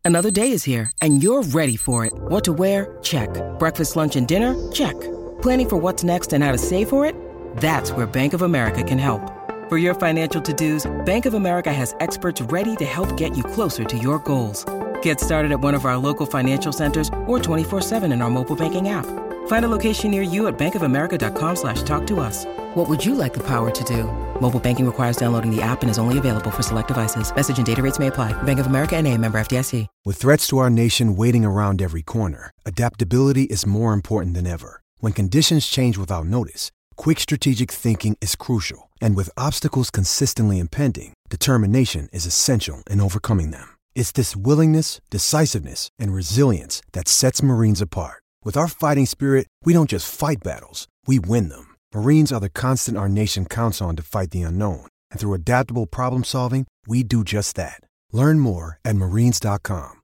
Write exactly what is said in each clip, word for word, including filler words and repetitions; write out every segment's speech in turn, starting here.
Another day is here, and you're ready for it. What to wear? Check. Breakfast, lunch, and dinner? Check. Planning for what's next and how to save for it? That's where Bank of America can help. For your financial to-dos, Bank of America has experts ready to help get you closer to your goals. Get started at one of our local financial centers or twenty-four seven in our mobile banking app. Find a location near you at bankofamerica.com slash talk to us. What would you like the power to do? Mobile banking requires downloading the app and is only available for select devices. Message and data rates may apply. Bank of America N A, member F D I C. With threats to our nation waiting around every corner, adaptability is more important than ever. When conditions change without notice, quick strategic thinking is crucial. And with obstacles consistently impending, determination is essential in overcoming them. It's this willingness, decisiveness, and resilience that sets Marines apart. With our fighting spirit, we don't just fight battles, we win them. Marines are the constant our nation counts on to fight the unknown. And through adaptable problem solving, we do just that. Learn more at marines dot com.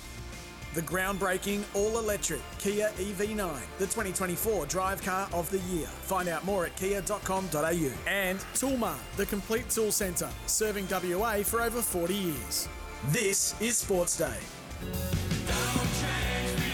The groundbreaking all-electric Kia E V nine, the twenty twenty-four Drive Car of the Year. Find out more at kia dot com dot a u. And Toolmart, the complete tool centre, serving W A for over forty years. This is Sports Day. Don't change for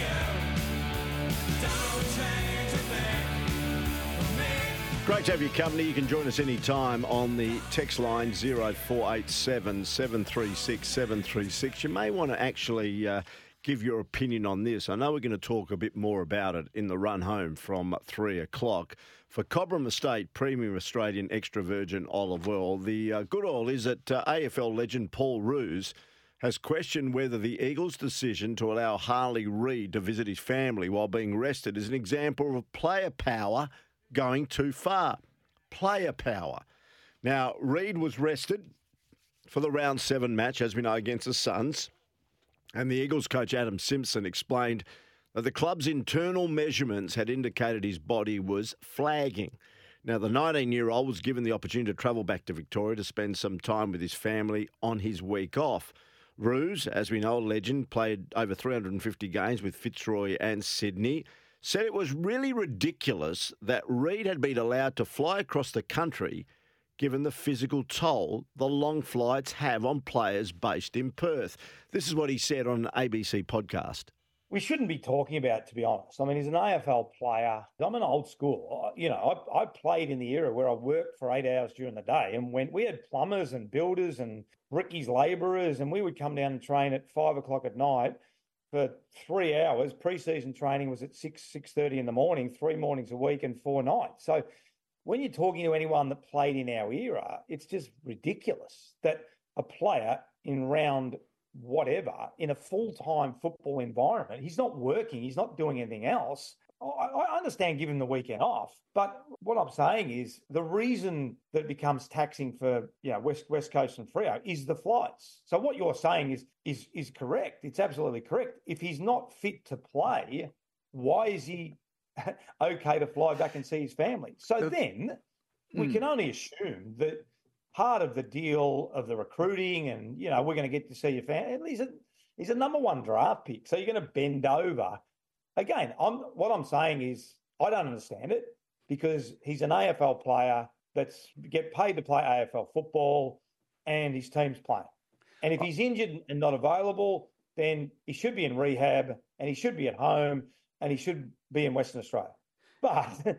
you. Don't change a thing for me. Great to have your company. You can join us anytime on the text line zero four eight seven, seven three six, seven three six. You may want to actually uh, give your opinion on this. I know we're going to talk a bit more about it in the run home from three o'clock. For Cobram Estate Premium Australian Extra Virgin Olive Oil, the uh, good oil is that uh, A F L legend Paul Roos has questioned whether the Eagles' decision to allow Harley Reid to visit his family while being rested is an example of player power going too far. Player power. Now, Reid was rested for the round seven match, as we know, against the Suns. And the Eagles coach Adam Simpson explained that the club's internal measurements had indicated his body was flagging. Now, the nineteen-year-old was given the opportunity to travel back to Victoria to spend some time with his family on his week off. Roos, as we know, a legend, played over three hundred fifty games with Fitzroy and Sydney, said it was really ridiculous that Reid had been allowed to fly across the country given the physical toll the long flights have on players based in Perth. This is what he said on an A B C podcast. We shouldn't be talking about it, to be honest. I mean, he's an A F L player. I'm an old school. You know, I, I played in the era where I worked for eight hours during the day, and when we had plumbers and builders and brickies labourers, and we would come down and train at five o'clock at night for three hours. Pre-season training was at six, six thirty in the morning, three mornings a week and four nights. So when you're talking to anyone that played in our era, it's just ridiculous that a player in round whatever, in a full-time football environment, he's not working, he's not doing anything else. I, I understand giving the weekend off, but what I'm saying is the reason that it becomes taxing for you know West West Coast and Freo is the flights. So what you're saying is is is correct. It's absolutely correct. If he's not fit to play, why is he okay to fly back and see his family? So then we mm. can only assume that part of the deal of the recruiting and, you know, we're going to get to see your family. He's a, he's a number one draft pick. So you're going to bend over. Again, I'm what I'm saying is I don't understand it because he's an A F L player that's get paid to play A F L football and his team's playing. And if he's injured and not available, then he should be in rehab and he should be at home and he should be in Western Australia. But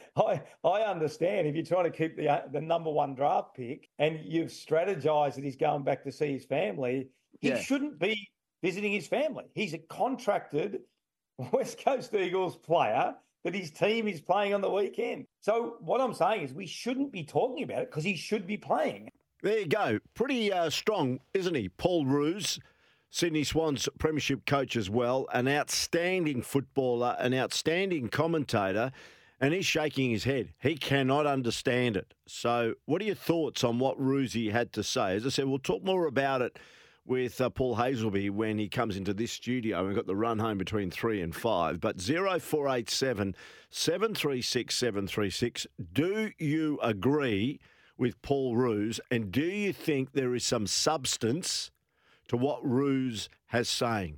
I I understand if you're trying to keep the the number one draft pick and you've strategized that he's going back to see his family, he Yeah. shouldn't be visiting his family. He's a contracted West Coast Eagles player that his team is playing on the weekend. So what I'm saying is we shouldn't be talking about it because he should be playing. There you go. Pretty uh, strong, isn't he? Paul Roos, Sydney Swans premiership coach as well, an outstanding footballer, an outstanding commentator, and he's shaking his head. He cannot understand it. So what are your thoughts on what Roosie had to say? As I said, we'll talk more about it with uh, Paul Hazelby when he comes into this studio. We've got the run home between three and five. But zero four eight seven, seven three six, seven three six, do you agree with Paul Roos, and do you think there is some substance to what Roos has saying?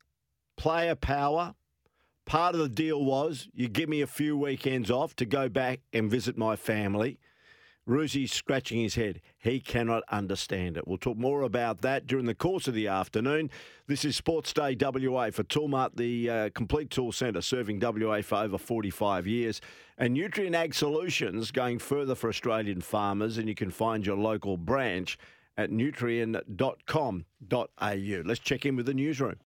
Player power. Part of the deal was you give me a few weekends off to go back and visit my family. Roosy's scratching his head. He cannot understand it. We'll talk more about that during the course of the afternoon. This is Sports Day W A for Toolmart, the uh, complete tool centre, serving W A for over forty-five years. And Nutrien Ag Solutions going further for Australian farmers, and you can find your local branch at nutrien dot com dot a u. Let's check in with the newsroom.